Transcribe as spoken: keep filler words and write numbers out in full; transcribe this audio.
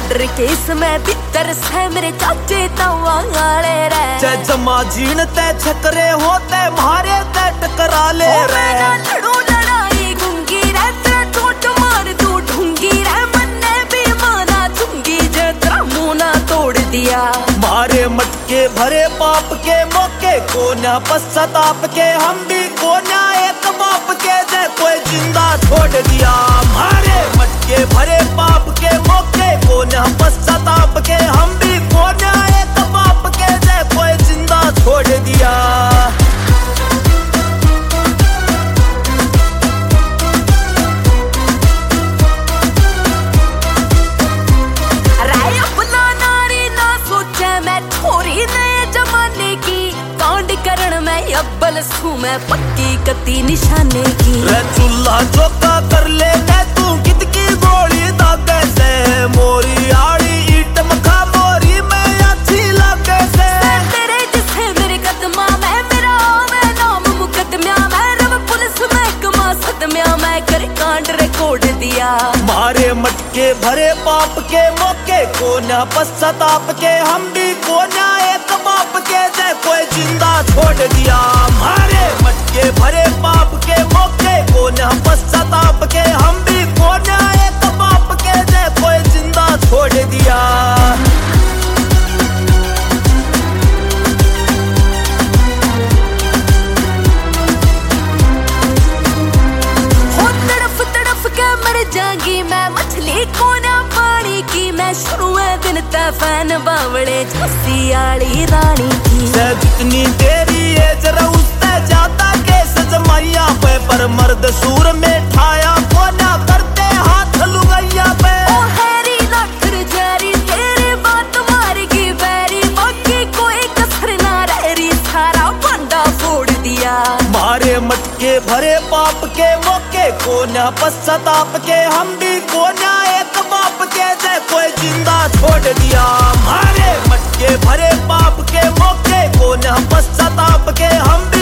murder case में भीतर से मेरे चाचे तवाले रे चे जमा जीण ते छकरे होते मारे ते टकरा ले रे लड़ू लड़ाई गुंगी रे तेरा ठोट मार तू ढूंगी रे मन्ने भी माना चुंगी जे तेरा मुंह ना तोड़ दिया मारे मटके भरे पाप के मौके को ना पश्चाताप के हम भी को ना एक बाप के जे कोई जिंदा छोड़ दिया मारे मटके भरे पाप के मौके को ना पश्चाताप के हम भी को ना एक बाप के जे कोई जिंदा छोड़ दिया अब्बल सू मैं पक्की कती निशाने की रे चूल्हा चौका कर ले तू कित की गोली दागे से मोरी आड़ी ईट मखा मोरी में अच्छी लागे से तेरे जिसे मेरे कदमा में मेरा मैं नाम मुकदमा मैं रब पुलिस महकमा सदम्या मैं कर कांड रिकॉर्ड दिया मारे मटके भरे पाप के मौके को ना पश्चाताप के हम भी को ना एक बाप के जे कोई जिंदा छोड़ दिया मारे मटके भरे पाप के मौके को ना पश्चाताप के हम भी को ना एक बाप के जे कोई जिंदा छोड़ दिया जागी मैं मछली को ना पानी की मैं शुरू दिन तफैन बावड़े झांसी आली रानी की जितनी तेरी एज उससे ज्यादा केस जमाइया पे पर मर्द सूर में ठाया को ना करते हाथ लुगाइया पे ओ हैरी लाठर जारी तेरे बात मारेगी बैरी बाकी कोई कसर ना रही सारा बंदा फोड़ दिया मारे मटके भरे पाप के मौके को ना पश्चाताप के हम भी को ना एक बाप के जे कोई जिंदा छोड़ दिया मारे मटके भरे पाप के मौके को ना पश्चाताप के हम भी